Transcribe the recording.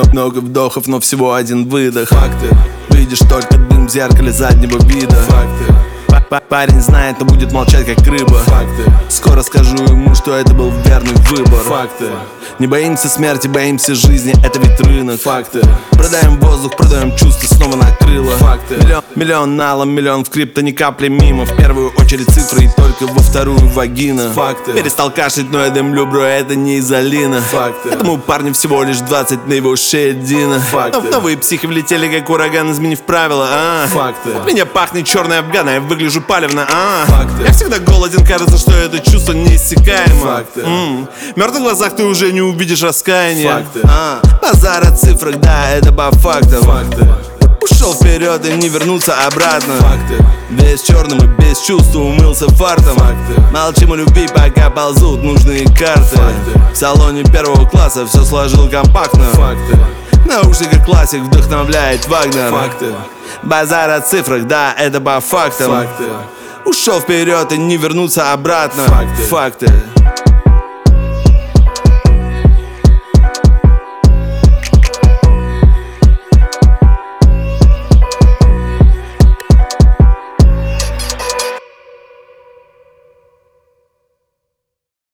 много вдохов, но всего один выдох. Факты. Видишь только дым в зеркале заднего вида. Факты. Парень знает, но будет молчать как рыба. Факты. Скоро скажу ему, что это был верный выбор. Факты. Не боимся смерти, боимся жизни, это ведь рынок. Факты. Продаем воздух, продаем чувства, снова накрыло. Факты. Миллион налом, миллион в крипто, ни капли мимо. В первую очередь цифры и только во вторую вагина. Факты. Перестал кашлять, но я дымлю, бро, это не изолина. Факты. Этому парню всего лишь 20, на его шее Дина. Факты. Новые психи влетели как ураган, изменив правила. Факты. От меня пахнет черный афган, а я выгляжу палевно. Факты. Я всегда голоден, кажется, что это чувство неиссякаемо. Факты. В мертвых глазах ты уже не увидишь раскаяния. Факты. Базар о цифрах, да, это по фактам. Факты. Ушел вперед и не вернуться обратно. Факты. Весь черным и без чувств умылся фартом. Факты. Молчим о любви, пока ползут нужные карты. Факты. В салоне первого класса все сложил компактно. Факты. Наушники классик вдохновляет Вагнер. Факты. Базар о цифрах, да, это по фактам. Факты. Ушел вперед и не вернуться обратно. Факты. Факты.